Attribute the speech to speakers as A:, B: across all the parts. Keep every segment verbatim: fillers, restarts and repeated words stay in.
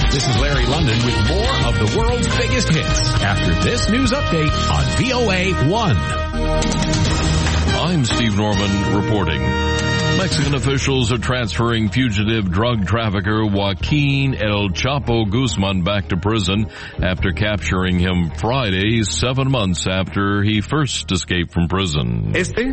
A: This is Larry London with more of the world's biggest hits after this news update on V O A one.
B: I'm Steve Norman reporting. Mexican officials are transferring fugitive drug trafficker Joaquin El Chapo Guzman back to prison after capturing him Friday, seven months after he first escaped from prison.
C: Este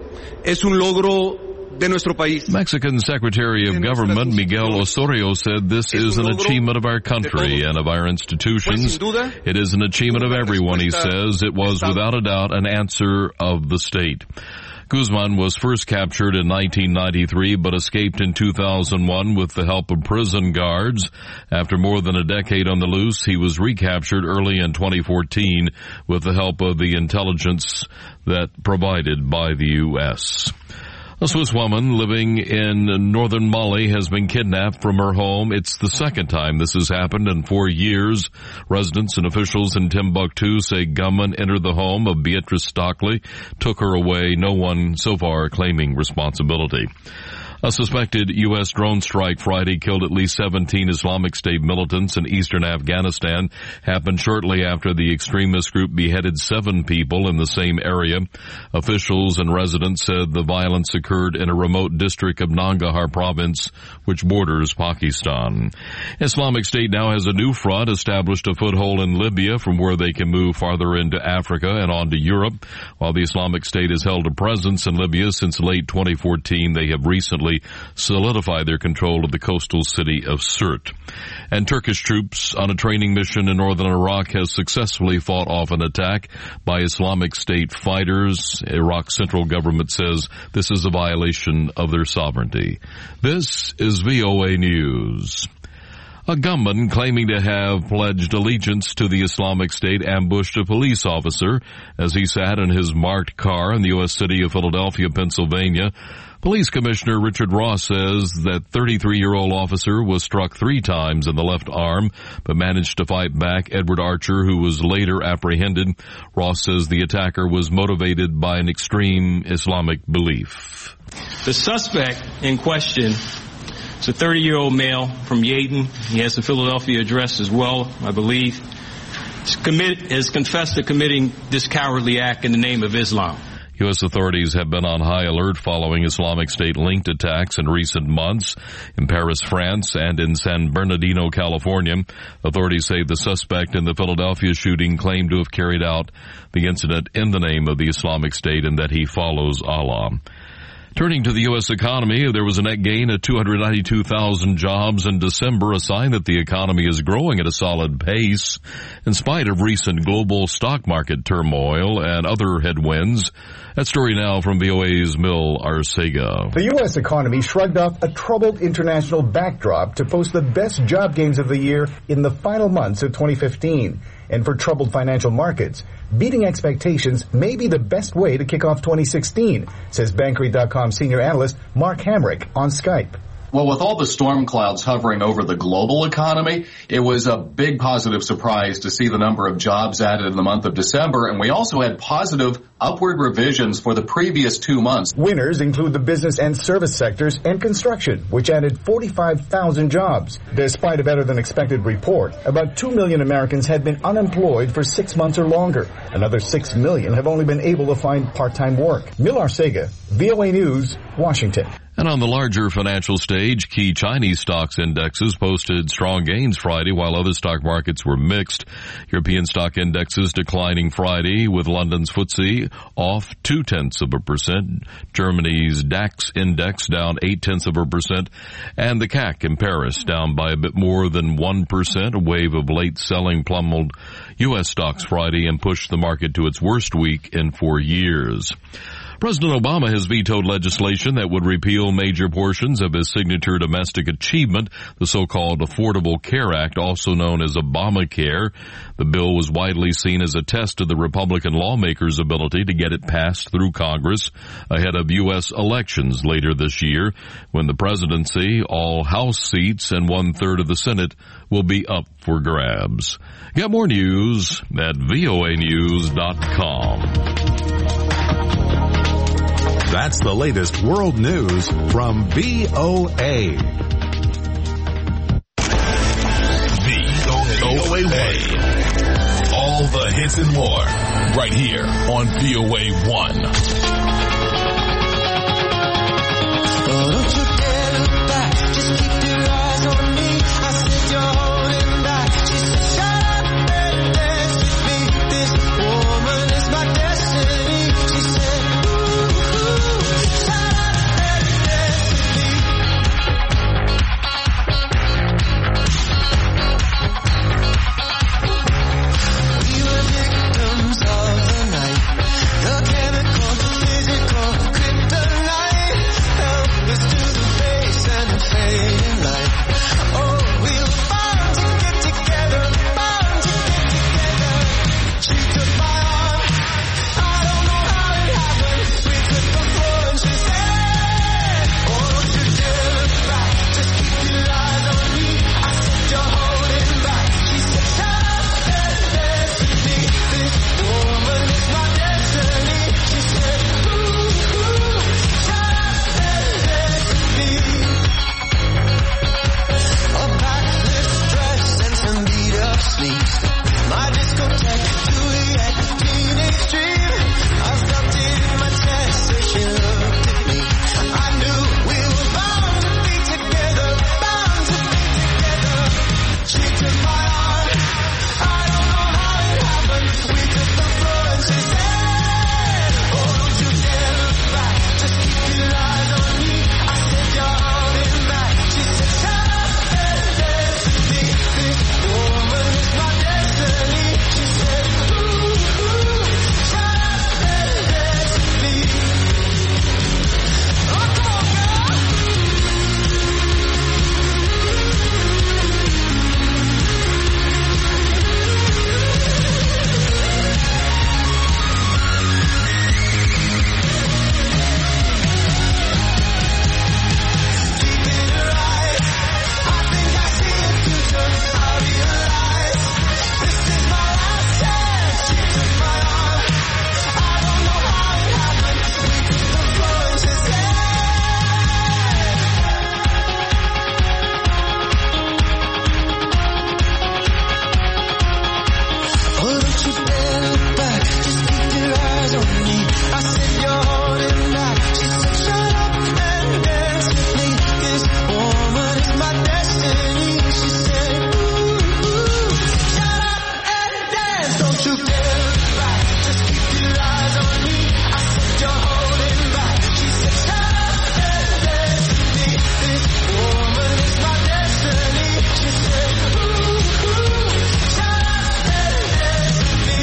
C: es un logro de nuestro país.
B: Mexican Secretary of Government Miguel Osorio said this is an achievement of our country and of our institutions. It is an achievement of everyone, he says. It was without a doubt an answer of the state. Guzman was first captured in nineteen ninety-three but escaped in two thousand one with the help of prison guards. After more than a decade on the loose, he was recaptured early in twenty fourteen with the help of the intelligence that provided by the U S A Swiss woman living in northern Mali has been kidnapped from her home. It's the second time this has happened in four years. Residents and officials in Timbuktu say gunmen entered the home of Beatrice Stockley, took her away, no one so far claiming responsibility. A suspected U S drone strike Friday killed at least seventeen Islamic State militants in eastern Afghanistan. Happened shortly after the extremist group beheaded seven people in the same area. Officials and residents said the violence occurred in a remote district of Nangarhar province, which borders Pakistan. Islamic State now has a new front, established a foothold in Libya from where they can move farther into Africa and on to Europe. While the Islamic State has held a presence in Libya since late twenty fourteen, they have recently solidified their control of the coastal city of Sirte. And Turkish troops on a training mission in northern Iraq has successfully fought off an attack by Islamic State fighters. Iraq's central government says this is a violation of their sovereignty. This is V O A News. A gunman claiming to have pledged allegiance to the Islamic State ambushed a police officer as he sat in his marked car in the U S city of Philadelphia, Pennsylvania. Police Commissioner Richard Ross says that thirty-three-year-old officer was struck three times in the left arm, but managed to fight back. Edward Archer, who was later apprehended, Ross says the attacker was motivated by an extreme Islamic belief.
D: The suspect in question is a thirty-year-old male from Yaden. He has a Philadelphia address as well, I believe. He's commit, has confessed to committing this cowardly act in the name of Islam.
B: U S authorities have been on high alert following Islamic State-linked attacks in recent months in Paris, France, and in San Bernardino, California. Authorities say the suspect in the Philadelphia shooting claimed to have carried out the incident in the name of the Islamic State and that he follows Allah. Turning to the U S economy, there was a net gain of two hundred ninety-two thousand jobs in December, a sign that the economy is growing at a solid pace in spite of recent global stock market turmoil and other headwinds. That story now from V O A's Mil Arcega.
E: The U S economy shrugged off a troubled international backdrop to post the best job gains of the year in the final months of twenty fifteen. And for troubled financial markets, beating expectations may be the best way to kick off twenty sixteen, says Bankrate dot com senior analyst Mark Hamrick on Skype.
F: Well, with all the storm clouds hovering over the global economy, it was a big positive surprise to see the number of jobs added in the month of December, and we also had positive upward revisions for the previous two months.
E: Winners include the business and service sectors and construction, which added forty-five thousand jobs. Despite a better-than-expected report, about two million Americans had been unemployed for six months or longer. Another six million have only been able to find part-time work. Mil Arcega, V O A News, Washington.
B: And on the larger financial stage, key Chinese stocks indexes posted strong gains Friday, while other stock markets were mixed. European stock indexes declining Friday, with London's F T S E off two-tenths of a percent, Germany's DAX index down eight-tenths of a percent, and the C A C in Paris down by a bit more than one percent. A wave of late selling pummeled U S stocks Friday and pushed the market to its worst week in four years. President Obama has vetoed legislation that would repeal major portions of his signature domestic achievement, the so-called Affordable Care Act, also known as Obamacare. The bill was widely seen as a test of the Republican lawmakers' ability to get it passed through Congress ahead of U S elections later this year, when the presidency, all House seats, and one-third of the Senate will be up for grabs. Get more news at V O A news dot com.
A: That's the latest world news from V O A.
G: A one. All the hits and more, right here on V O A one.
H: Oh, don't you dare look back, just keep your eyes on me. I said you're holding back. She said, shut up and dance with me. This woman is my destiny. She said, ooh, ooh, shut up and dance with me. We were victims of the night, the chemical, the physical, kryptonite. Help us to the face and the fading light. Oh, we were bound to get together, bound to get together. She took my arm, I don't know how it happened. We took the floor and she said, oh, don't you dare look back, just keep your eyes on me. I said you're holding back. She said, shut up and dance with me. This woman is my destiny. She said, ooh, ooh, shut up and dance with me. A backless dress and some beat up sleeves. My discotheque Juliet, teenage dream. I felt it in my chest as she looked at me. I knew we were bound to be together, bound to be together. She took my arm, I don't know how it happened. We took the floor and she said, oh, don't you dare look back, just keep your eyes on me. I said you're holding back. She said, shut up and dance with me. This woman is my destiny. She said, ooh, ooh, shut up and dance with me. Oh, come on, girl. Deep in her eyes, I think I see a future. I realize this is my last chance. She took my arm, I don't know how it happened. We took the floor and she said, oh, don't you dare look back, just keep your eyes on me. I said you're holding back. She said, shut up and dance with me. This woman is my destiny. She said, ooh, ooh, shut up and dance. Don't you dare look back, just keep your eyes on me. I said you're holding back. She said, shut up and dance with me. This woman is my destiny. She said, ooh, ooh, shut up and dance with me.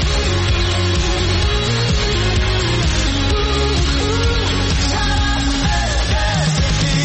H: Ooh, ooh, shut up and dance with me.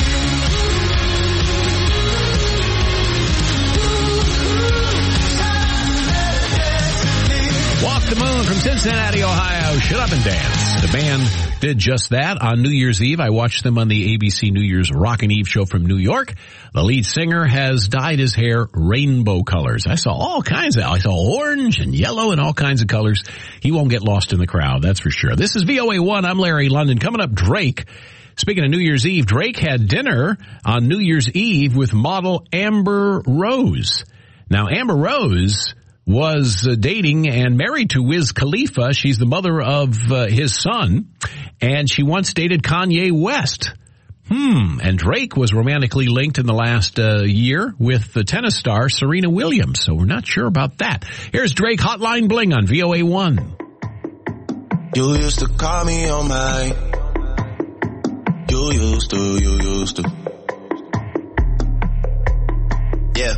A: Walk the Moon from Cincinnati, Ohio. Shut up and dance. The band did just that on New Year's Eve. I watched them on the A B C New Year's Rockin' Eve show from New York. The lead singer has dyed his hair rainbow colors. I saw all kinds of, I saw orange and yellow and all kinds of colors. He won't get lost in the crowd, that's for sure. This is V O A one. I'm Larry London. Coming up, Drake. Speaking of New Year's Eve, Drake had dinner on New Year's Eve with model Amber Rose. Now, Amber Rose was uh, dating and married to Wiz Khalifa. She's the mother of uh, his son, and she once dated Kanye West. Hmm. And Drake was romantically linked in the last uh, year with the tennis star Serena Williams, so we're not sure about that. Here's Drake, Hotline Bling on V O A one.
H: You used to call me on my, you used to, you used to. Yeah.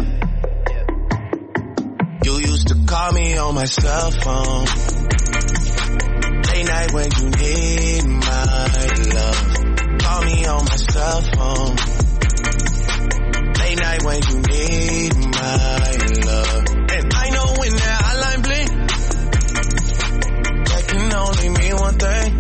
H: You used to call me on my cell phone. Late night when you need my love. Call me on my cell phone. Late night when you need my love. And I know when that hotline blink, that can only mean one thing.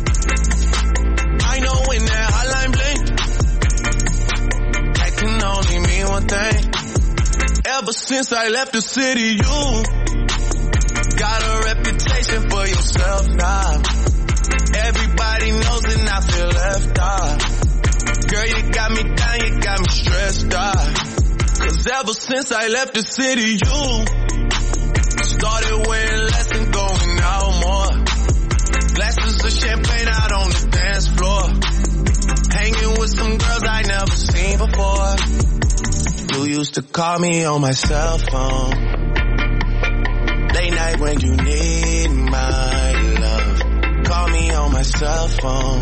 H: I know when that hotline blink, that can only mean one thing. Ever since I left the city, you got a reputation for yourself now. Everybody knows and I feel left out. Girl, you got me down, you got me stressed out. Cause Ever since I left the city, you started wearing less and going out more. Glasses of champagne out on the dance floor. Hanging with some girls I never seen before. You used to call me on my cell phone. Late night when you need my love. Call me on my cell phone.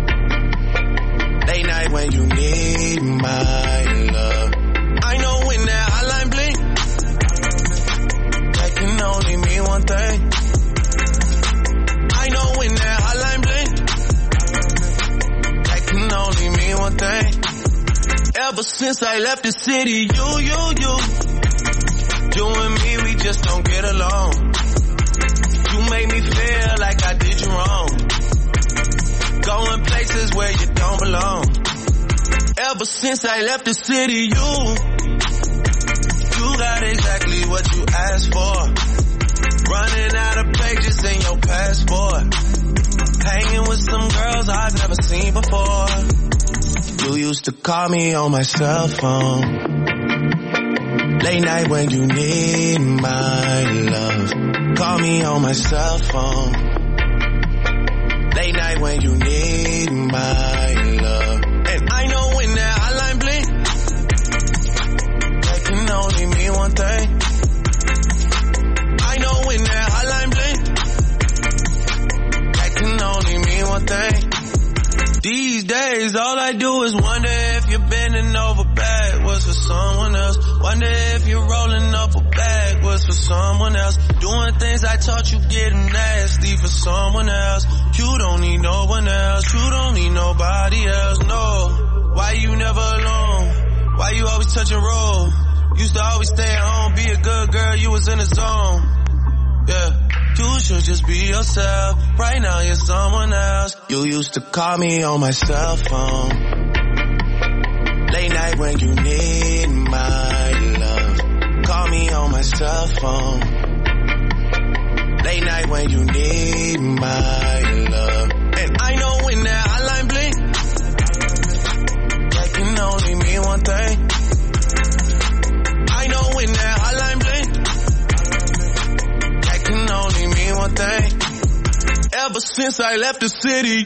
H: Late night when you need my love. I know when that hotline blink, that can only mean one thing. I know when that hotline blink, that can only mean one thing. Ever since I left the city, you, you, you, you and me, we just don't get along. You make me feel like I did you wrong. Going places where you don't belong. Ever since I left the city, you, you got exactly what you asked for. Running out of pages in your passport. Hanging with some girls I've never seen before. You used to call me on my cell phone. Late night when you need my love. Call me on my cell phone. Late night when you need my love. And I know when that hotline blink, that can only mean one thing. I know when that hotline blink, that can only mean one thing. These days, all I do is wonder if you're bending over backwards for someone else. Wonder if you're rolling up a backwards for someone else. Doing things I taught you getting nasty for someone else. You don't need no one else. You don't need nobody else, no. Why you never alone? Why you always touch and roll? Used to always stay at home, be a good girl, you was in the zone. Yeah. You should just be yourself. Right now you're someone else. You used to call me on my cell phone. Late night when you need my love. Call me on my cell phone. Late night when you need my love. And I know when that hotline blink, that can only mean one thing. I know when that hotline blink, can only mean one thing. Ever since I left the city.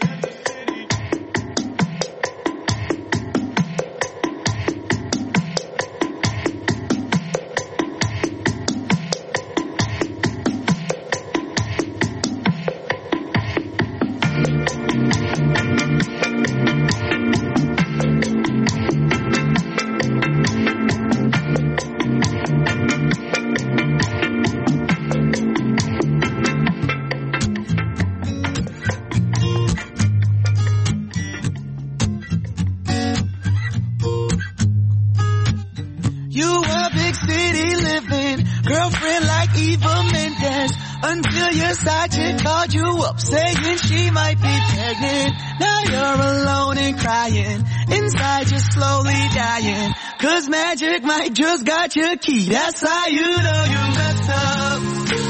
I: Called you up saying she might be pregnant. Now you're alone and crying. Inside you're slowly dying. Cause magic might just got your key. That's how you know you messed up.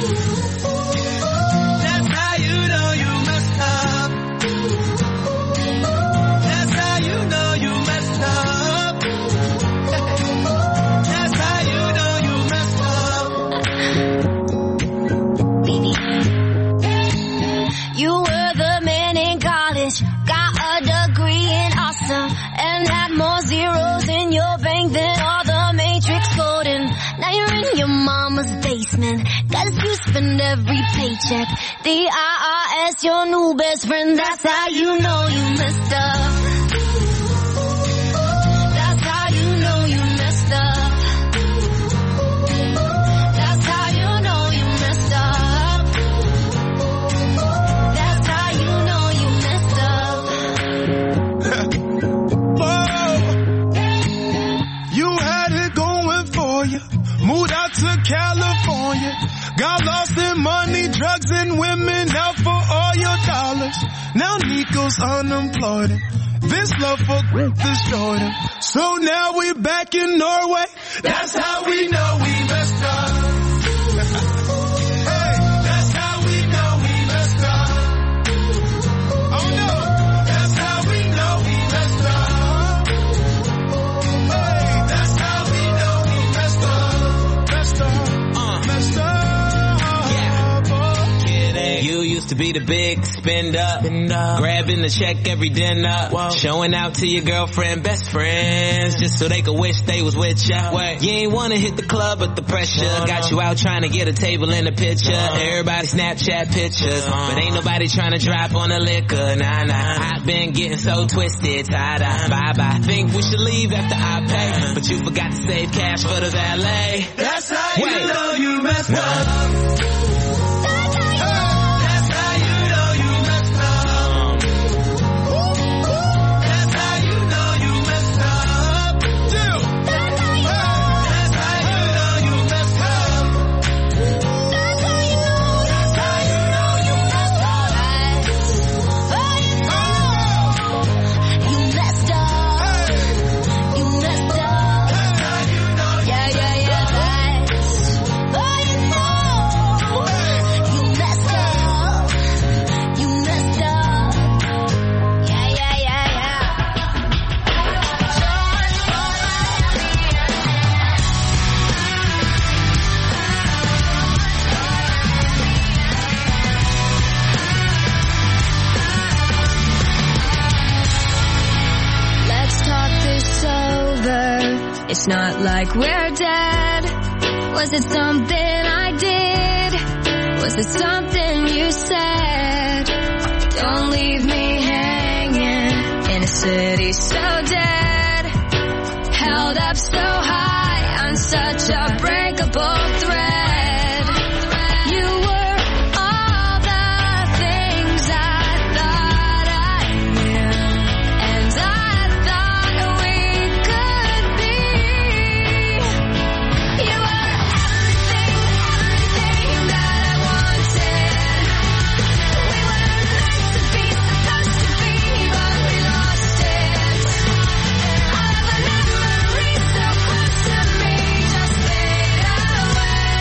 I: That's how you know you messed up. That's how you know you messed up. That's how you know you messed up. Baby. You were the man in college, got a degree in awesome, and had more zeros in your bank than all the Matrix coding. Now you're in your mama's basement, cause you spend every paycheck. The I R S, your new best friend, that's how you know you messed up. That's how you know you messed up. That's how you know you messed up.
H: Moved out to California. Got lost in money, drugs, and women. Out for all your dollars. Now Nico's unemployed. This love for destroyed him. So now we're back in Norway. That's how we know we messed up. Hey, that's how we know we messed up. Oh no, that's how we know we messed up. Hey, that's how we know we messed up.
J: used to be the big spender, grabbing the check every dinner, Whoa. showing out to your girlfriend, best friends, just so they could wish they was with ya. Wait. You ain't wanna hit the club, but the pressure no, got no. you out trying to get a table in the picture. No. Everybody Snapchat pictures, no. but ain't nobody trying to drop on the liquor. Nah, nah. I've been getting so twisted, tied up. Bye bye. Think we should leave after I pay, but you forgot to save cash for the valet.
H: That's how
J: Wait.
H: you know you messed
J: nah.
H: up.
I: It's not like we're dead. Was it something I did? Was it something you said? Don't leave me hanging in a city so dead, held up so high on such a breakable thread. You were all the things I thought I knew, and I thought we could be. You were everything, everything that I wanted. We were meant to be, supposed to be, but we lost it. All of the memories so close to me just fade away.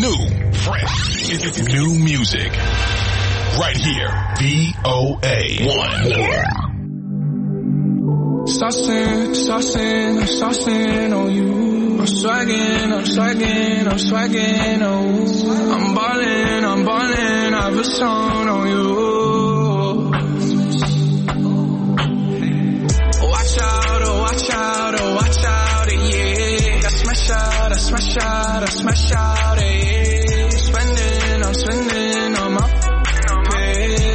G: New, fresh, new music. Right here, V O A one.
K: Saucing, saucing, I'm saucing on you. I'm swagging, I'm swagging, I'm swagging, oh. I'm ballin', I'm ballin', I have a song on you. Watch out, oh, watch out, oh, watch out, yeah. I smash out, I smash out, I smash out, yeah. Spending, I'm spending on my pay.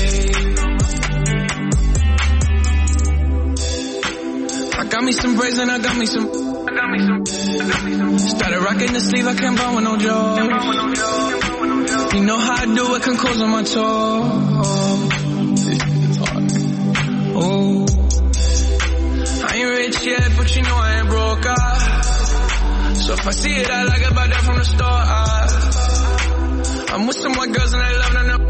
K: I got me some braids and I got me some, I got me some, I got me some. Started rocking the sleeve, I can't buy with no jaw. You know how I do it, can close on my toe. Oh, I ain't rich yet, but you know I ain't broke, ah. So if I see it, I like it, buy that from the store, ah. I'm with some white girls and they love them,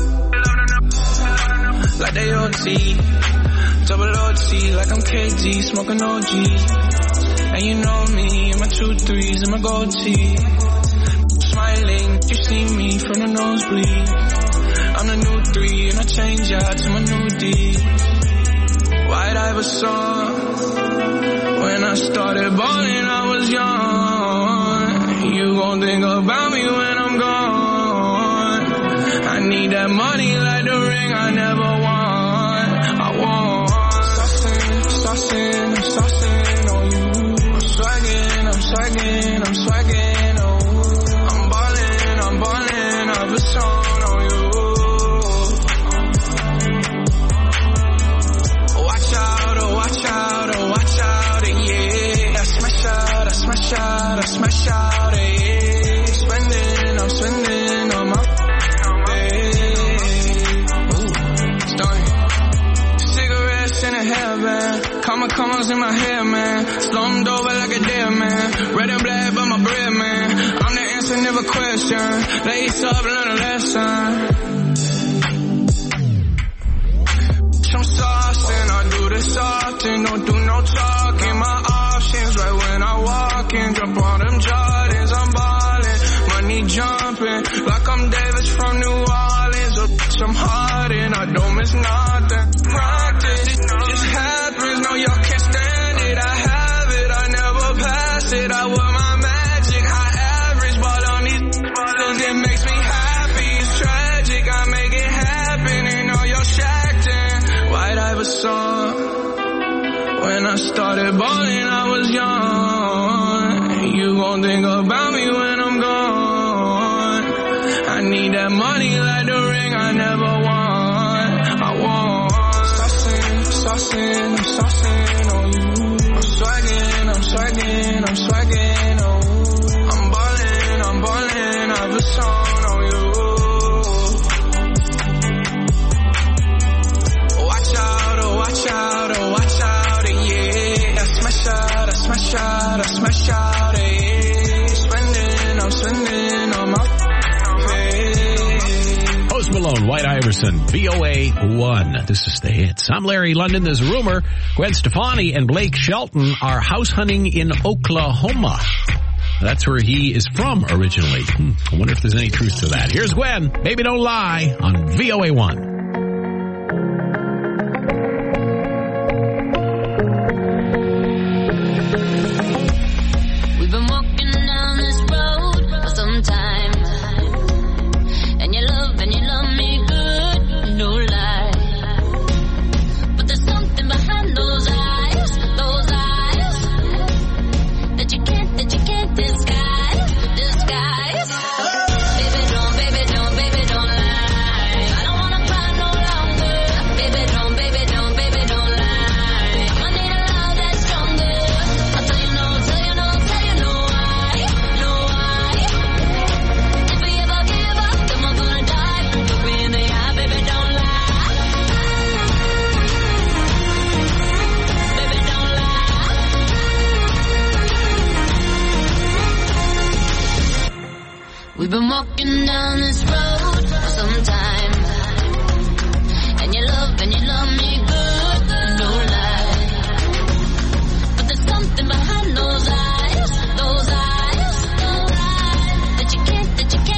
K: like they O T. Double O T, like I'm K G, smoking O G. And you know me, my two threes and my gold tee. Smiling, you see me from the nosebleed. I'm the new three and I change out to my new D. White Iverson. When I started balling, I was young. You gon' think about me when I'm gone. I need that money like the ring I never won. I want saucing, I'm saucing on you. I'm swagging, I'm swagging, I'm swagging, oh. I'm ballin', I'm ballin', I have a song on you. Watch out, oh, watch out, oh, watch out, yeah. I smash out, I smash out, I smash out, yeah. Spending, I'm spending on my in a hairband, comma commas in my hair, man. Slummed over like a dead man. Red and black, but my bread, man. I'm the answer, never question. Lace up, learn a lesson. I'm saucing, I do this often. Don't do no talking. My options, right when I walk in. Jump on them Jordans, I'm ballin'. Money jumping, like I'm Davis from New Orleans. Or I'm Harden, I don't miss nothing. Practice. Just happens, no y'all can't stand it. I have it, I never pass it. I wear my magic, high average, ball on these bottles. It makes me happy, it's tragic. I make it happen, and all y'all shacked in. White Iverson. When I started balling, I was young. You gon' think about me when I'm gone. I need that money like the ring I never won. I want saucing, I'm saucing on you. I'm swagging, I'm swagging, I'm swagging, oh. I'm ballin', I'm ballin', I have a song on you. Watch out, oh, watch out, oh, watch out, yeah. I smash out, I smash out, I smash out, yeah. Spending, I'm spending on my pay.
A: Post Malone, White Iverson, V O A one. This is the hits. I'm Larry London. There's a rumor Gwen Stefani and Blake Shelton are house hunting in Oklahoma. That's where he is from originally. Hmm. I wonder if there's any truth to that. Here's Gwen, Baby Don't Lie, on V O A one.
I: We've been walking down this road for some time, and you love and you love me good, no lie. But there's something behind those eyes, those eyes, that you can't, that you can't disguise, disguise. Baby don't, baby don't, baby don't lie. I don't wanna cry no longer. Baby don't, baby don't, baby don't lie. I'ma need a love that's stronger. I'll tell you no, tell you no, tell you no why, no why. If we ever give up, then we're gonna die. Look me in the eye, baby don't lie. Baby don't lie. We've been walking down this road for some time, and you love and you love me good, no lie. But there's something behind those eyes, those eyes, those eyes, that you can't, that you can't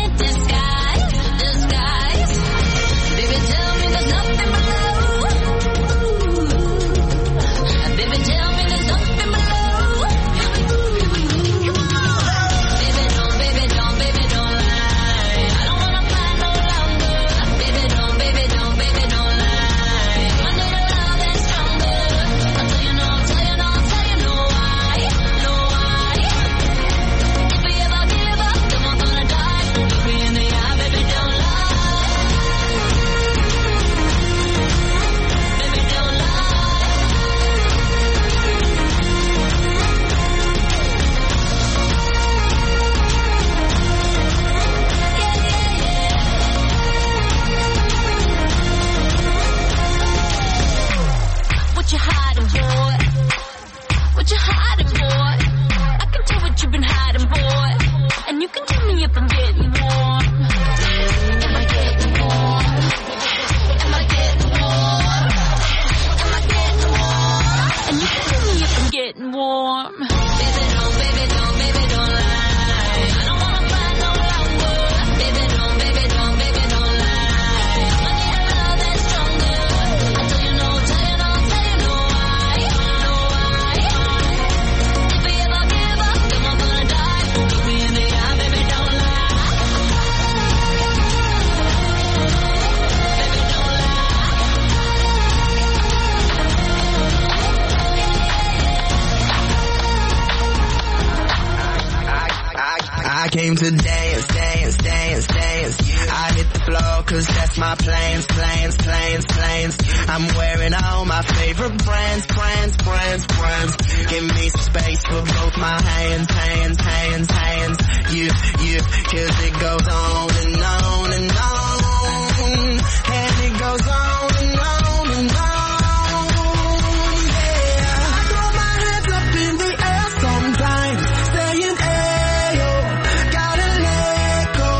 L: getting warm. Baby, don't, baby, don't, baby, don't lie. I don't wanna fight no longer. Baby, don't, baby, don't, baby, don't lie. I'ma need a love that's stronger. I tell you no, tell you no, tell you no why, no why. If we ever give up, then we're gonna die. Look me in the eye, baby, don't lie. Baby, don't lie.
H: I came to dance, dance, dance, dance. I hit the floor cause that's my plans, plans, plans, plans. I'm wearing all my favorite brands, brands, brands, brands. Give me some space for both my hands, hands, hands, hands. You, you, cause it goes on and on and on. And it goes on and on and on. Yeah, I throw my hands up in the air sometimes, saying, ayo, gotta let go.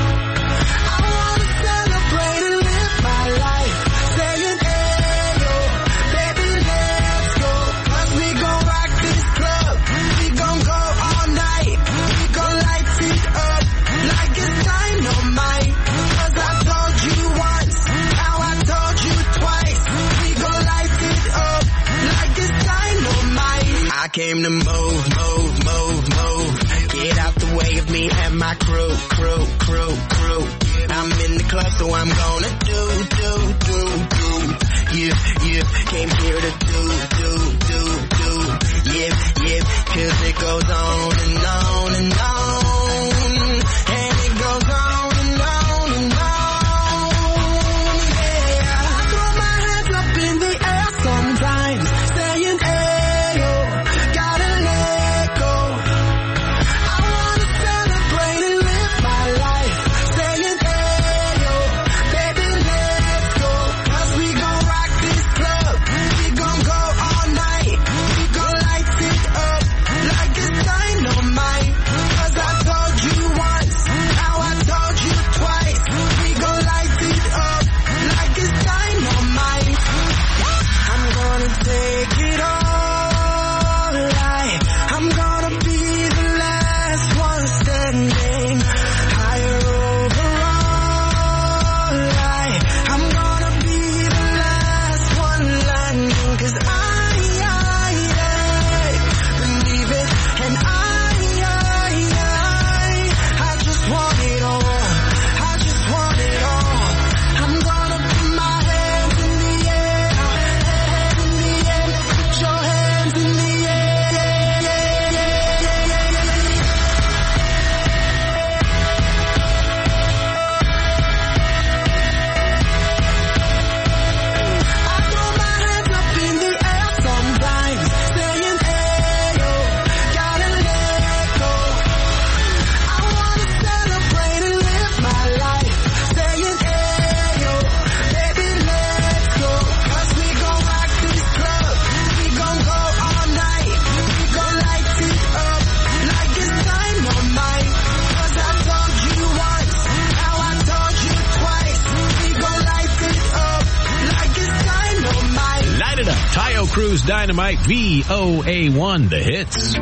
H: I wanna celebrate and live my life, saying, ayo, baby, let's go. Cause we gon' rock this club, we gon' go all night, we gon' light it up like it's dynamite. Cause I told you once, now I told you twice, we gon' light it up like it's dynamite. I came to move, move, move, move. Get out the way of me and my crew, crew, crew, crew. I'm in the club, so I'm gonna do, do, do, do. You, you came here to do, do, do, do. Yep, yep, cause it goes on and on and on. And it goes on and on and on. Yeah, I throw my hands up in the air sometimes, saying, ayo, gotta let go. I wanna celebrate and live my life, saying, ayo, baby, let's go. Cause we gon' rock this club, we gon' go all night, we gon' light it up like it's dynamite. Cause I told you once, now I told you twice, we gon' light it up like it's dynamite. I'm gonna take it all, like I'm gonna be the last one standing. Higher overall, like I'm gonna be the last one landing. Cause I, I, I believe it, and I, I, I, I just want it all, I just want it all. I'm gonna put my hands in the air, head in the air, put your hands in the I throw my hands up in the air sometimes, saying, ayo, gotta let go. I wanna celebrate and live my life, saying, ayo, baby, let's go. Cause we gon' rock this club, we gon' go all night, we gon' light it up like it's dynamite. Cause I told you once, now I told you twice, we gon' light it up like it's dynamite.
A: Light it up. Tayo Cruz Dynamite, V O A one, the hits.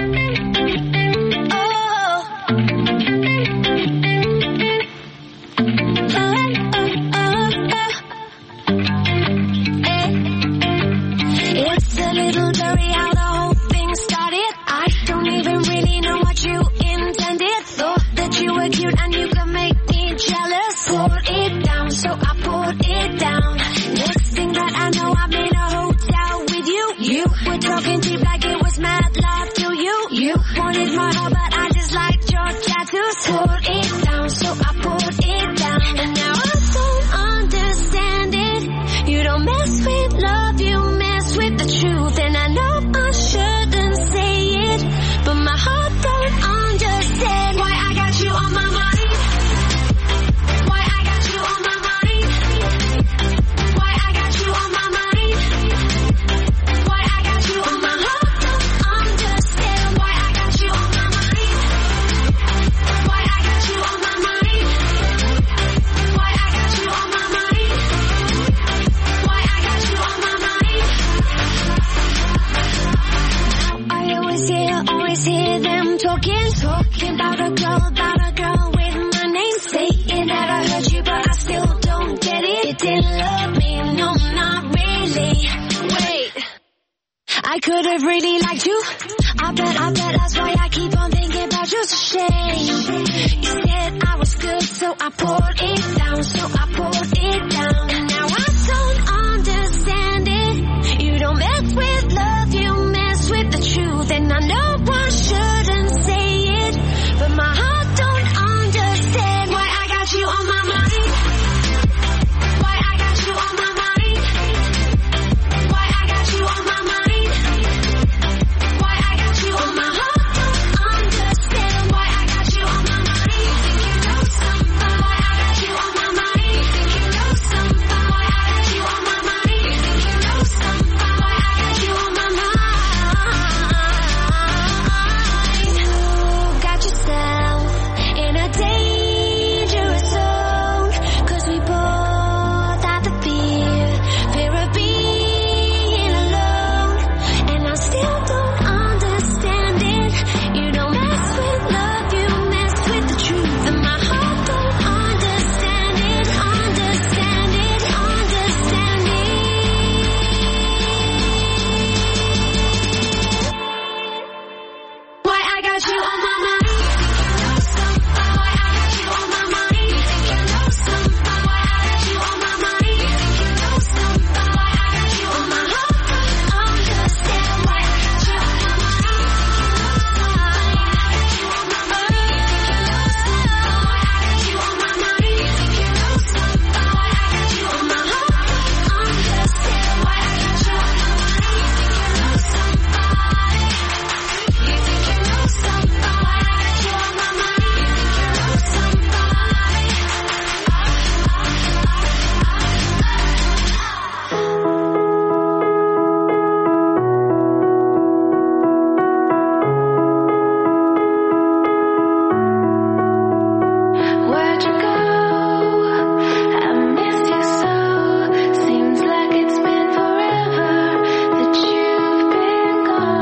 I: It's a little blurry how the whole thing started. I don't even really know what you intended. Thought that you were cute and you could make me jealous. Pulled it down, so I pulled it down. Next thing that I know, I'm in a hotel with you. You were talking cheap like it was mad love to you. You wanted my heart, but I just liked your tattoos. Pulled it down, so I pulled it down. And now I don't understand it. You don't mess with love, you mess with the truth. And I know I shouldn't say it, but my heart don't understand why I got you on my mind. Why I got you on my mind. Why I got you on my mind. Why I got you on my heart don't understand why I got you on my mind. Why I got you I could have really liked you. I bet, I bet that's why I keep on thinking about you. It's a shame. You said I was good, so I poured it down, so I poured it down. And now I don't understand it. You don't mess with love, you mess with the truth. And I know I shouldn't say it, but my heart don't understand why I got you on my mind. Why I got you on my mind. Why I got you on my mind. Why I got you on my heart don't understand why I got you on my mind. You think you know something? Why I got you on my mind. You think you know something? Why I got you on my mind. You think you know something? Why I got you on my mind. You got yourself in a dangerous zone, 'cause we both have the fear, fear of being alone. And I still don't understand it. You don't mess with love, you mess with the truth. And my heart don't understand it, understand it, understand it. Why I got you on my mind. Why I got you on my mind. You think you know something? Why I got you on my mind. You think you know something? Why I got you on my heart don't understand why I got you on my mind. You on my mind. You think you know something? Why I got you on my mind. You think you know something? Why I got you on my heart don't understand why I got you on my mind. You think you know something? You think you know something? Why I got you on my mind. You think you know something? Where'd you go? I miss you so. Seems like it's been forever that you've been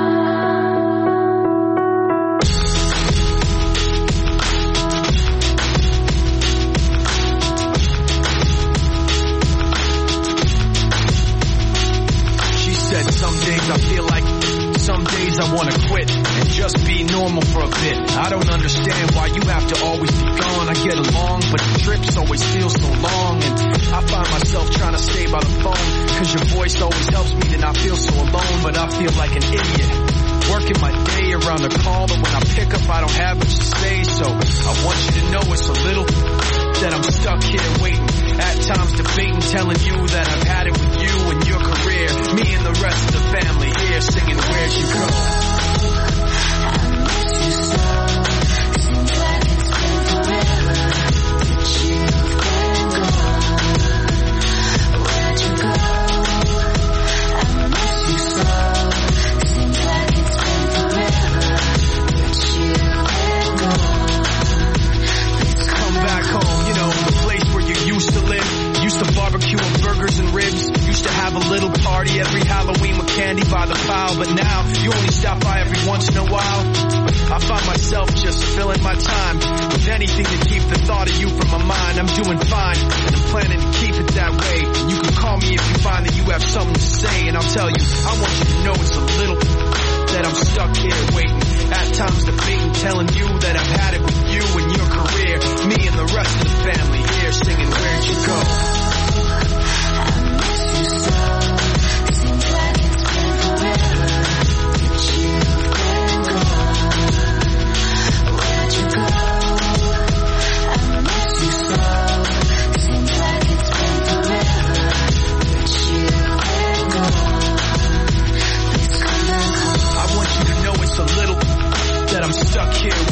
M: She said some days I feel like, some days I wanna quit and just be normal for a bit. I don't understand why you have to always be gone. I get along, but the trips always feel so long. And I find myself trying to stay by the phone, 'cause your voice always helps me to not feel so alone. But I feel like an idiot, working my day around the call, but when I pick up I don't have much to say. So I want you to know it's a little that I'm stuck here waiting, at times debating, telling you that I've had it with you and your career. Me and the rest of the family here singing Where'd You Go.
I: I miss you so. Seems like it's been forever that you've been gone. Where'd you go? I miss you so. Seems like it's been forever that you've been gone. Please
M: Come back home, you know, the place where you used to live. Used to barbecue and burgers and ribs. Used to have a little party every Halloween with candy by the pile. But now, you only stop by every once in a while. I find myself just filling my time with anything to keep the thought of you from my mind. I'm doing fine, and I'm planning to keep it that way. You can call me if you find that you have something to say, and I'll tell you, I want you to know it's a little that I'm stuck here waiting, at times debating, telling you that I've had it with you and your career. Me and the rest of the family here singing Where'd You Go?
I: I miss you so. Seems like it's been forever that you've been gone. Where'd you go? I miss you so. Seems like it's been forever that you've been gone. Please come back home.
M: I want you to know it's a little that I'm stuck here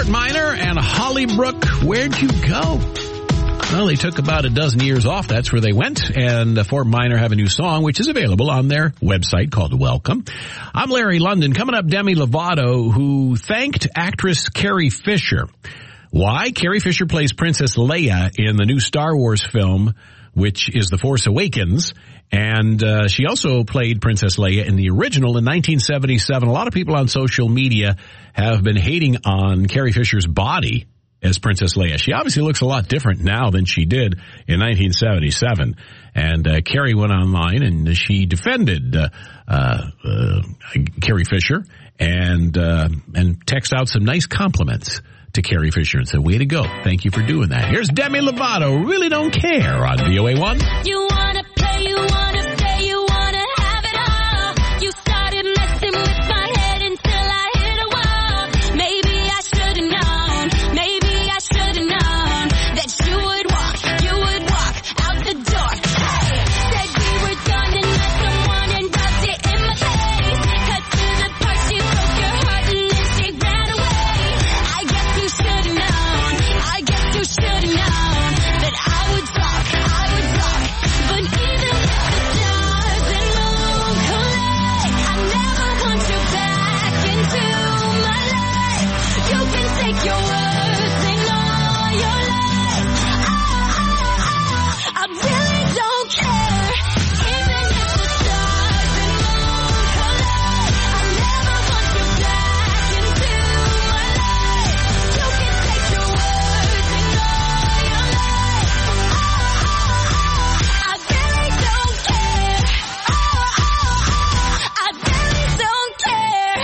A: Minor and Hollybrook, Where'd You Go? Well, they took about a dozen years off. That's where they went. And uh, Fort Minor have a new song, which is available on their website called Welcome. I'm Larry London. Coming up, Demi Lovato, who thanked actress Carrie Fisher. Why? Carrie Fisher plays Princess Leia in the new Star Wars film, which is The Force Awakens. And uh, she also played Princess Leia in the original in nineteen seventy-seven. A lot of people on social media have been hating on Carrie Fisher's body as Princess Leia. She obviously looks a lot different now than she did in nineteen seventy-seven. And uh, Carrie went online and she defended uh, uh, uh, Carrie Fisher and uh, and texted out some nice compliments to Carrie Fisher and said, way to go. Thank you for doing that. Here's Demi Lovato, Really Don't Care on V O A one.
I: You wanna play, you wanna stay, you wanna have it all. You started messing with my head until I hit a wall. Maybe I should've known, maybe I should've known that you would walk, you would walk out the door. Hey, said we were done and met someone and rubbed it in my face. Cut to the part, she broke your heart and then she ran away. I guess you should've known, I guess you should've known that I would talk, I would talk. But even if the stars and moon collide, I never want you back into my life. You can take your words and all your lies. Oh, oh, oh, I really don't care. Even if the stars and moon collide, I never want you back into my life. You can take your words and all your lies. Oh, oh, oh, I really don't care. Oh, oh, oh, I really don't care.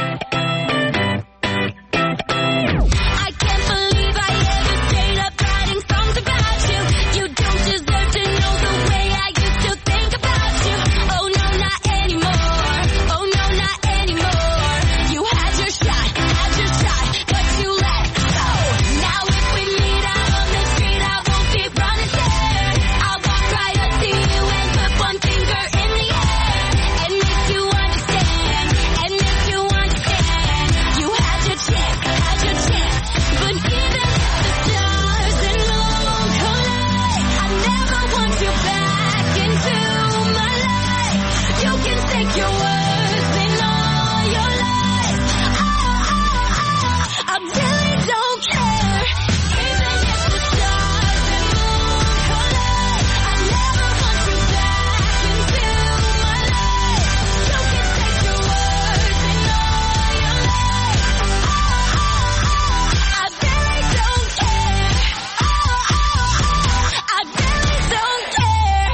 I: I can't believe I ever stayed up writing songs about you. You don't deserve to know the way I used to think about you. Oh no, not anymore. Oh no, not anymore. You had your shot, had your shot, but you let go. Now if we meet out on the street, I won't keep running scared. I'll walk right up to you and put one finger in the air. And if you understand, and if you understand, you had your chance, had your chance. But even if the stars and moon collide, I never want you back into my life. You can take your words and all your lies. Oh, oh, oh, I really don't care. Even if the stars and moon collide, I never want you back into my life. You can take your words and all your lies. Oh, oh, oh, I really don't care. Oh, oh, oh, I really don't care.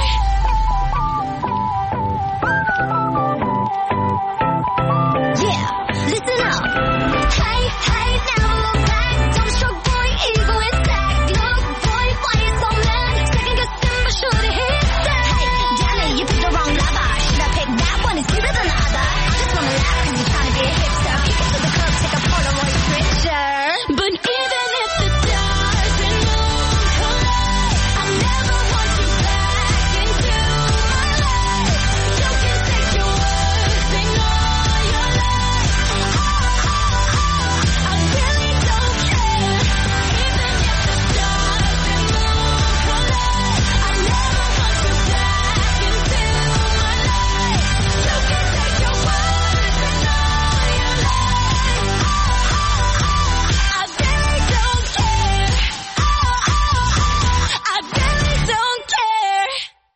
I: Yeah, listen up. Hey, hey, never look back. Don't show boy, ego intact. Look, boy, why you so mad? Second guessing, but should've hit that. Hey, damn it, you picked the wrong lover. Should've picked that one, it's sweeter than other. I just wanna laugh 'cause you're trying to be a hipster. Kick it to the curb, take a Polaroid picture. But even if the stars and moon collide, I never want you back into my life. You can take your words and all your lies. Oh, oh, oh, I really don't care. Even if the stars and moon collide, I never want you back into my life. You can take your words and all your lies. Oh, oh, oh, I really don't care. Oh, oh, oh, I really don't care.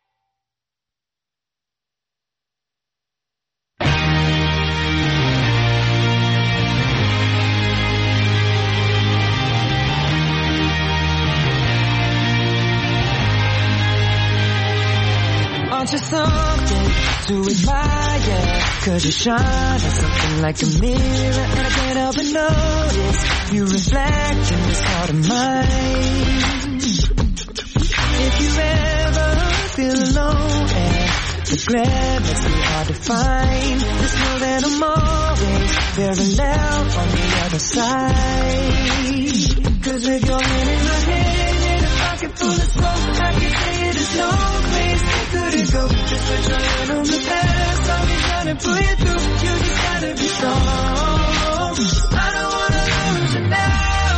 H: Aren't you something to admire? Cause you shine on something like a mirror, and I can't help but notice you reflect in this heart of mine. If you ever feel alone and the glare makes me hard to find, just know that I'm always parallel on the other side. Cause with your hand in my hand and a pocket full of smoke, I can say there's no place I couldn't go. Just put your hand on the past, I'll be trying to pull you through. You just gotta be strong. I don't wanna lose you now.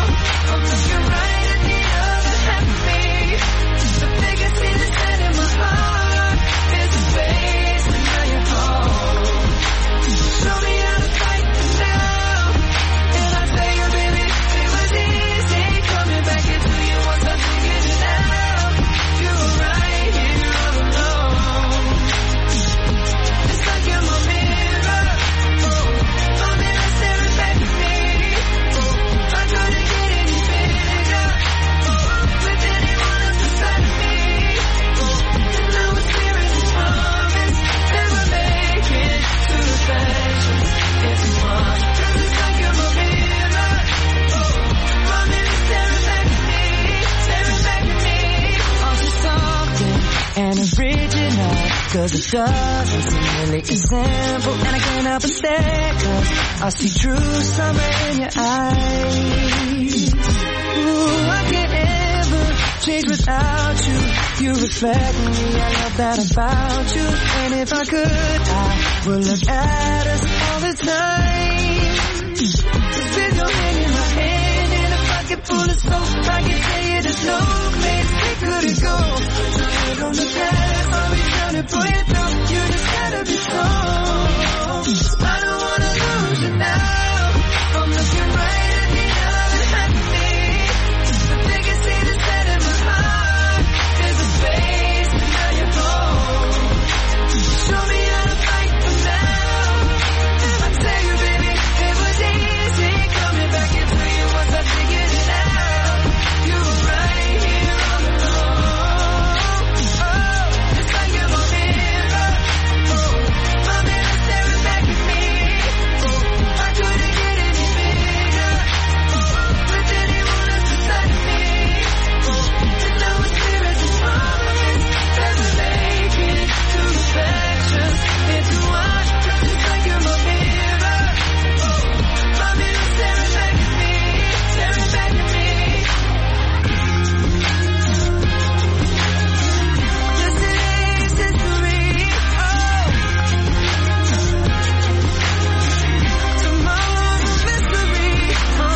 H: Cause it doesn't seem really as simple, and I can't help but stare, cause I see true summer in your eyes. Ooh, I can't ever change without you. You reflect me, I love that about you. And if I could, I would look at us all the time. Just with your hand in my hand, in a pocket full of soap, I can tell you there's no place we couldn't go. So look on the past, I'll be trying to pull you through. You just gotta be strong. I don't wanna lose you now. I'm looking right at the other half of me. If they can see the set in my heart, there's a space and now you're home. Show me how to fight for now. If I tell you, baby, it was easy coming back into you once I figured it out. You were right here all along. Oh, it's like you're my mirror. Oh, my mirror staring back at me. Oh, I couldn't get any bigger. With anyone else beside me. Oh, and now it's clear as a promise that we're making two reflections into one. It's like you're my mirror. Oh, my mirror staring back at me, staring back at me. Yesterday's history. Oh, tomorrow's mystery. Oh,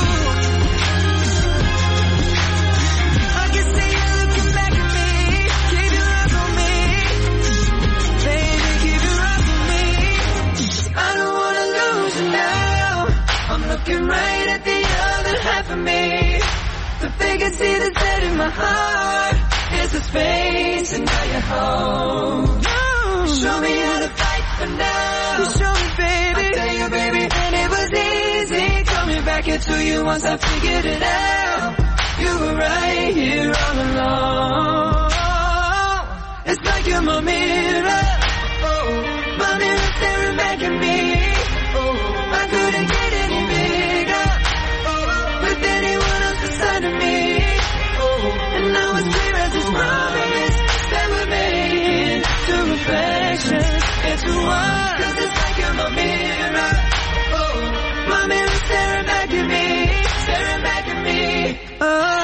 H: I can see you looking back at me. Keep your eyes on me, baby. Keep your eyes on me. I don't wanna lose you now. I'm looking right at the other half of me. The vacancy that's dead in my heart is a space, and now you're home. Show me how to fight for now. You show me, baby. I tell you, baby, and it was easy coming back into you once I figured it out. You were right here all along. It's like you're my mirror. Oh, my mirror staring back at me. Oh, I couldn't get any bigger. Oh, with anyone else beside of me. Oh, and now it's clear as this promise that we're making two reflections into one. Cause it's like you're my mirror. Oh, my mirror staring back at me, staring back at me. Oh.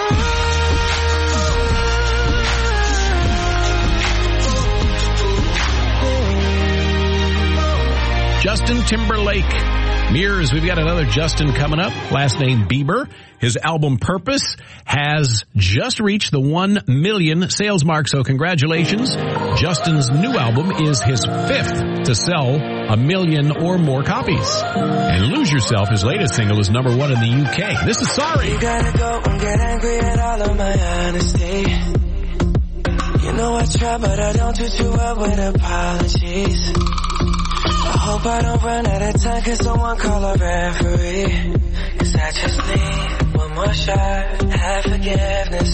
A: Justin Timberlake. Mirrors, we've got another Justin coming up, last name Bieber. His album Purpose has just reached the one million sales mark, so congratulations. Justin's new album is his fifth to sell a million or more copies. And Lose Yourself, his latest single, is number one in the U K. This is Sorry.
H: You gotta go and get angry at all of my honesty. You know I try, but I don't do too well with apologies. I hope I don't run out of time, cause someone call a referee. Cause I just need one more shot, have forgiveness.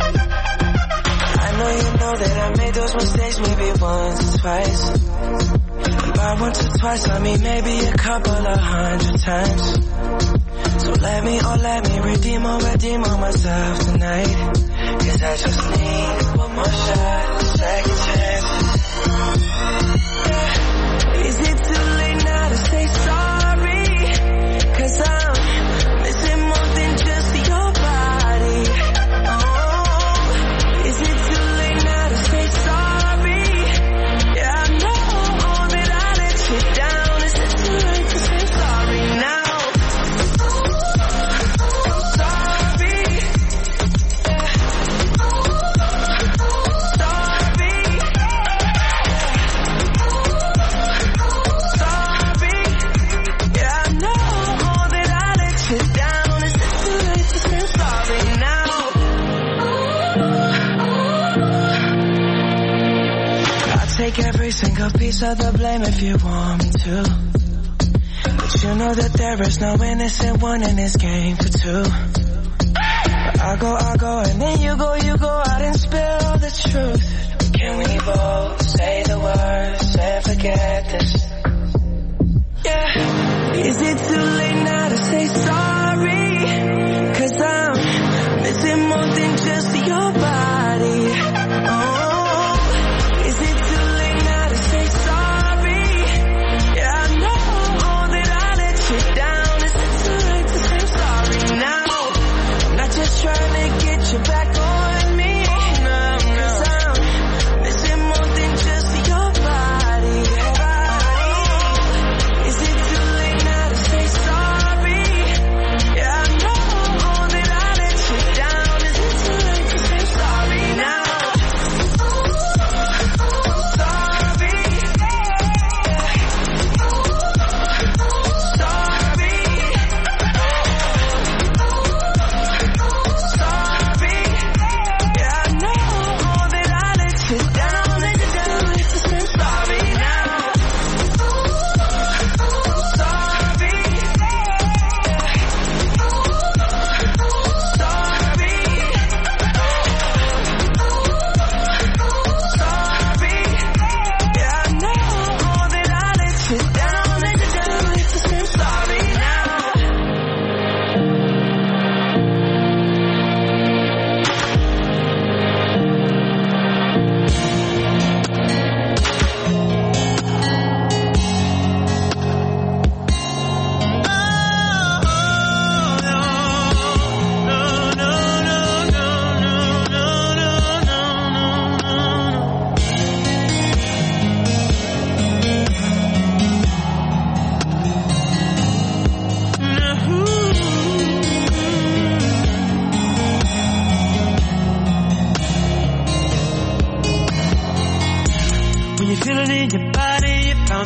H: I know you know that I made those mistakes maybe once or twice. And by once or twice, I mean maybe a couple of hundred times. So let me, oh let me redeem or redeem on myself tonight. Cause I just need one more shot, second chances. Is it too late now to say sorry? Cause I'm missing more than just your body. Oh, is it too late now to say sorry? Yeah, I know that I let you down. Is it too late to say sorry now? I'm sorry. Yeah. Take every single piece of the blame if you want me to. But you know that there is no innocent one in this game for two. But I go, I go, and then you go, you go out and spill the truth. Can we both say the words and forget this? Yeah. Is it too late now to say sorry? Cause I'm missing more than just your body. Oh. Is it too late now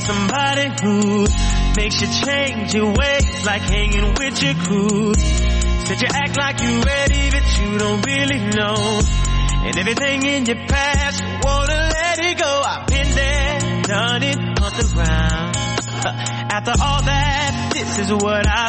N: somebody who makes you change your ways, like hanging with your crew. Said you act like you ready, but you don't really know. And everything in your past, you wanna let it go. I've been there, done it on the ground. After all that, this is what I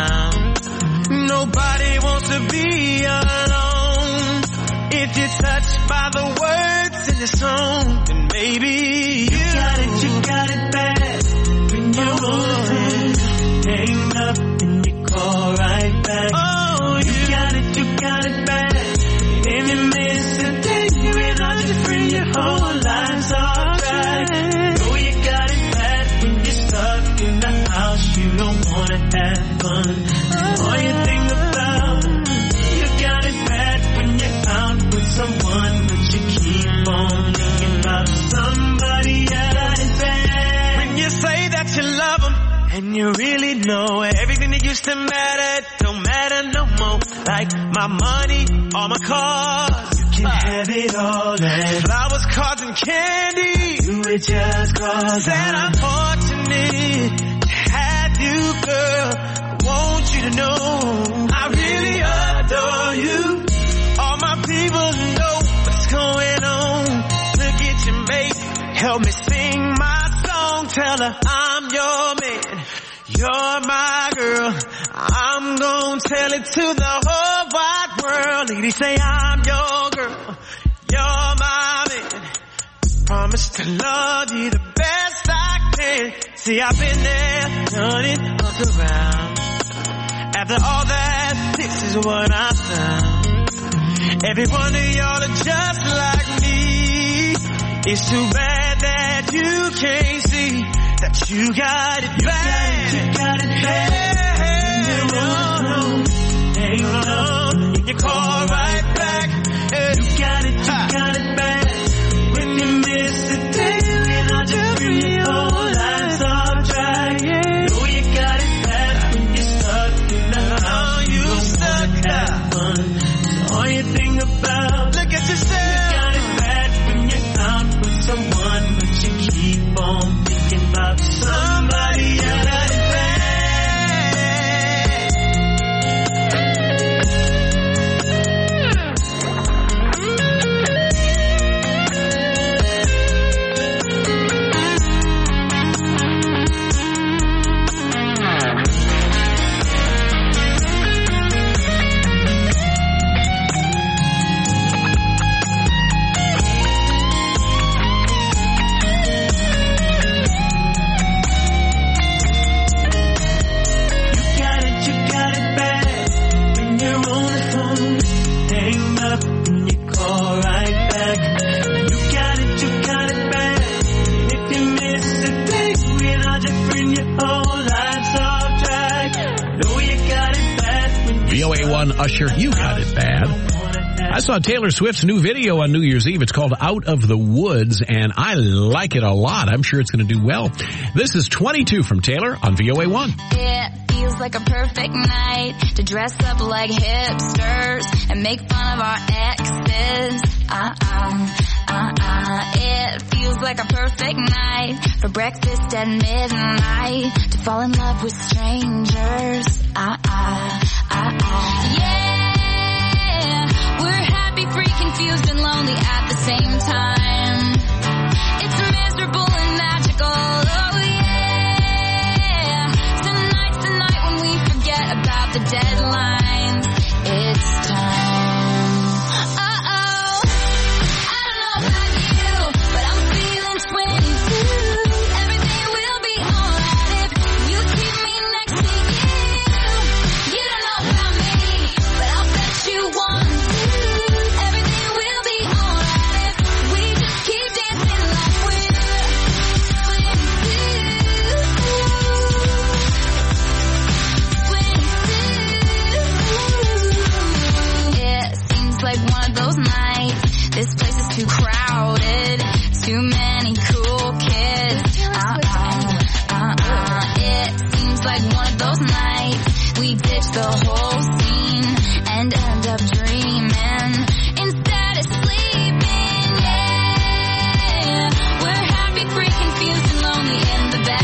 N: found. Nobody wants to be alone. If you're touched by the words in the song, then maybe you, you got it, you got it bad. When you're rolling, hang up and you call right back. Oh, you got it, you got it bad. And you miss a day without your friend, your whole life's off track. Oh, you got it bad when you're stuck in the house, you don't wanna have fun. All you think about, you got it bad when you're out with someone, but you keep on thinking about somebody else. When you say that you love them, and you really know everything that used to matter don't matter no more. Like my money, all my cars, you can have it all. And flowers, cards, and candy, you would just cause. Said I'm fortunate to have you, girl. I want you to know I really adore you. All my people know what's going on. Look at your mate, help me sing my song. Tell her I'm your man, you're my girl. I'm gonna tell it to the whole wide world. Ladies say I'm your girl, you're my man. Promise to love you the best I can. See, I've been there, done it, up around. After all that, this is what I found. Every one of y'all are just like me. It's too bad that you can't see that you got it bad. You got it bad. Hang on, and you call right back. You got it, you got it bad. When you miss a day without your friend, your whole life's off track. Oh, you got it bad when you're stuck in the house. You stuck that fun. So all you think about, look at yourself. You got it bad when you're out with someone, but you keep on thinking about somebody else.
A: Usher, you got it bad. I saw Taylor Swift's new video on New Year's Eve. It's called Out of the Woods, and I like it a lot. I'm sure it's going to do well. This is twenty-two from Taylor on V O A one.
I: It feels like a perfect night to dress up like hipsters and make fun of our exes. Uh-uh, uh-uh. It feels like a perfect night for breakfast at midnight to fall in love with strangers. Uh-uh, uh-uh. Yeah, we're happy, free, confused, and lonely at the same time. It's miserable and magical, oh yeah. Tonight's the night when we forget about the deadlines. It's time. Uh-oh, I don't know about you, but I'm feeling twenty-two. Everything will be alright if you keep me next to you. You don't know about me, but I'll bet you want to. Everything will be alright if we just keep dancing like we're twenty-two. It seems like one of those nights. This place is too crowded, too many cool kids. Uh-uh, uh-uh. It seems like one of those nights we ditch the whole scene and end up dreaming instead of sleeping. Yeah, we're happy, free, confused, and lonely in the bed.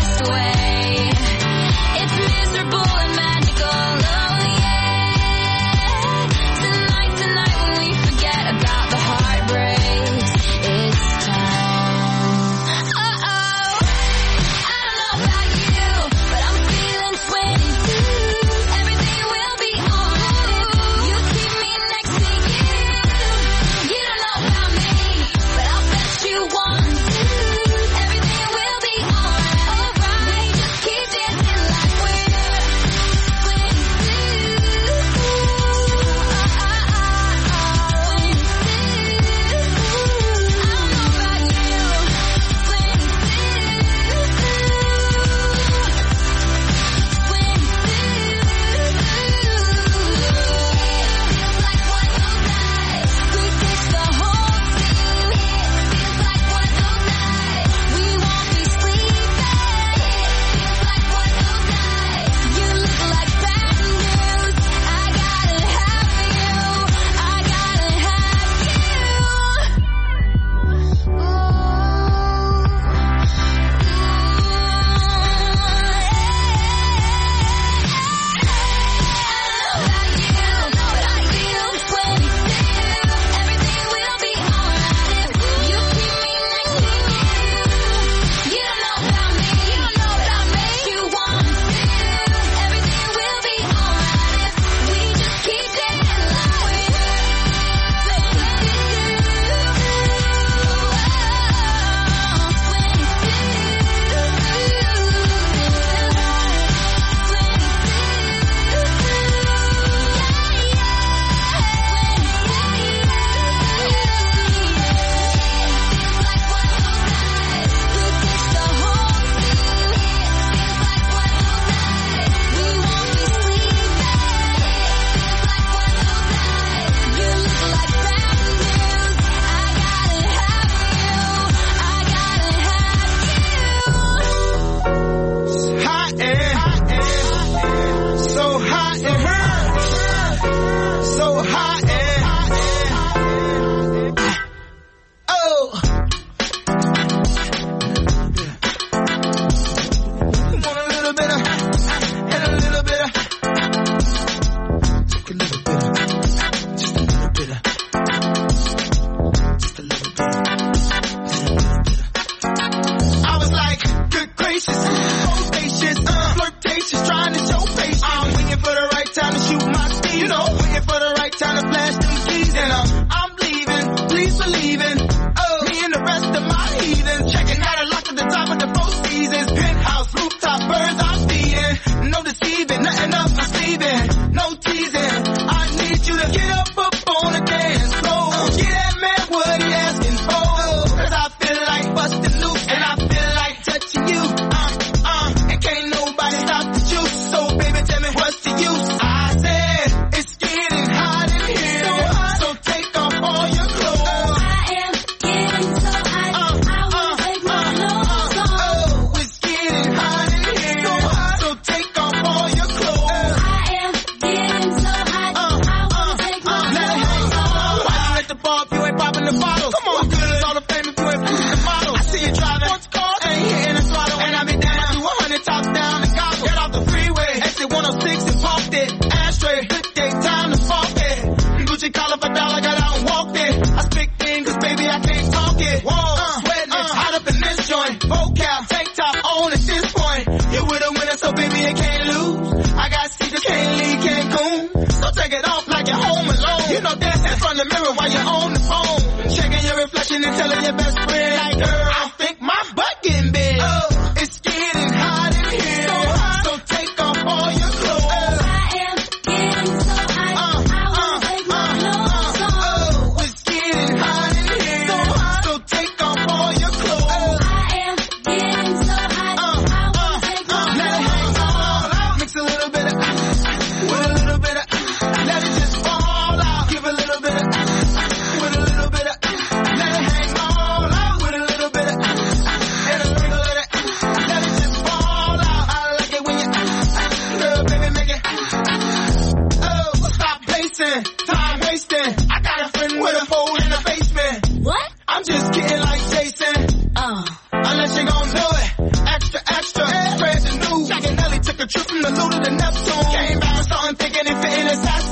H: so baby, you can't lose. I got secrets, can't leave Cancun. So take it off like you're home alone. You know, dance in front of the mirror while you're on the phone. Checking your reflection and telling your best friend, like, girl, I think my butt getting big. Oh, it's getting hot in here. So hot. So take off all your clothes. Oh, I am getting so hot. Uh, I wanna uh, take my clothes uh, off. Oh, it's getting hot in here. So hot. So take off all your clothes. Oh, I am getting so hot. Uh, I wanna uh, take my uh, let it hang all out. Mix a little bit of with a little bit of let it just fall out. Give a little bit of with a little bit of let it hang all out. With a little bit of and a little bit of let it just fall out. I like it when you girl, baby, make it. Oh, stop pacing, time wasting. I got a friend with a pole in the basement.
I: What?
H: I'm just kidding like Jason.
I: Oh.
H: Unless you gon' do it. Extra, extra. Spread the news. Jack and Nelly took a trip from the Luna to Neptune. Came back with something thinking it fit in his ass.